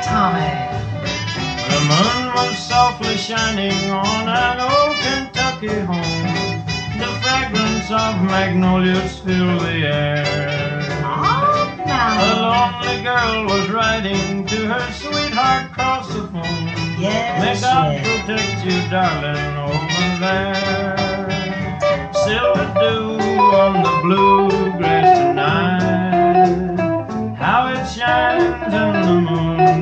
Tommy. The moon was softly shining on an old Kentucky home. The fragrance of magnolias filled the air. Oh, A now. lonely girl was writing to her sweetheart across the phone. Yes, May God yes. protect you, darling, over there. Silver dew on the blue